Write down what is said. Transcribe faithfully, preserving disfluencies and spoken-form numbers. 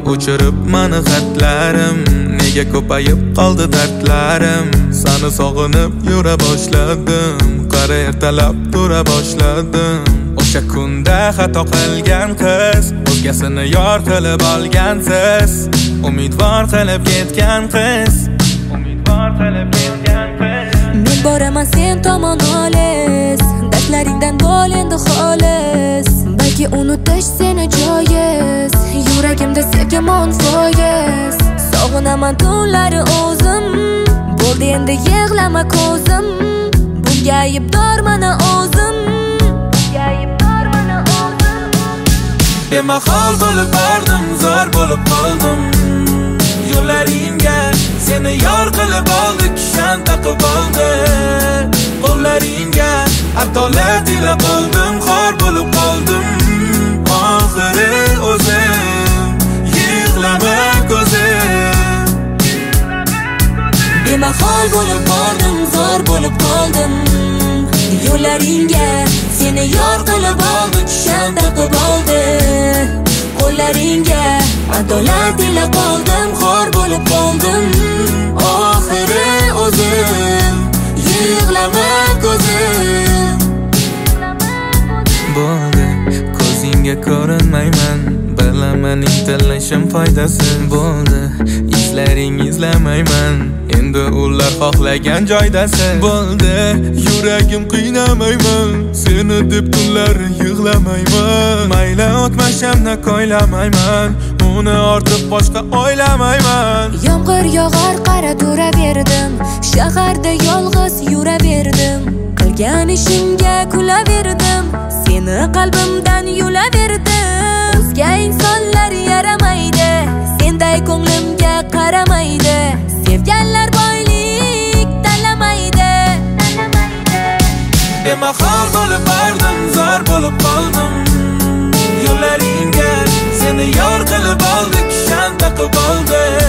o'chirib mani xatlarim, nega ko'payib qoldi dardlarim. Seni sog'inib yura boshladim, qara ertalab tura boshladim. O'sha kunda xato qilgan qiz, o'zgasini yor qilib olgansiz. Umidvor qilib ketgan qiz, umidvor qilib ketgan qiz. Men boraman sen tomon olis, dardlaringdan bo'l endi xolis. Balki unutish seni joyiz, yuragimda sevgimon foiz. Sog'inaman tunlari o'zim, bo'ldi endi yig'lama ko'zim. Bunga aybdor mana o'zim, bunga aybdor mana o'zim. Bemahol bo'lib bordim, zor bo'lib qoldim. Yo'llaringga seni yor qilib oldi, kishan taqib oldi. Qo'llaringga adolat ila qoldim, xor bo'lib qoldim. Oxiri o'zim, yig'lama ko'zim. Bemahol bo'lib bordim, zor bo'lib qoldim. Yo'llaringga seni yor qilib oldi, kishan taqib oldi. Qo'llaringga adolat ila qoldim, xor bo'lib qoldim. Oxiri o'zim, yig'lama ko'zim. Bo'ldi, ko'zingga ko'rinmayman, bilaman intilishim foydasiz. Bo'ldi, izlaring izlamayman, endi ular xohlagan joydasiz. Bo'ldi, yuragim qiynamayman, seni deb tunlar yig'lamayman. Mayli o'tmashamni ko'ylamayman, uni ortiq boshqa o'ylamayman. Yomg'ir yog'ar qara turaverdim, shaharda yolg'iz yuraverdim. Qilgan ishimga kulaverdim, seni qalbimdan yulaverdim. O'zga insonlar yaramaydi, senday ko'nglimga qaramaydi. Sevganlar boylik talamaydi. Bemahol bo'lib bordim, zor bo'lib qoldim. Yo'llaringga seni yor qilib oldi, kishan taqib oldi.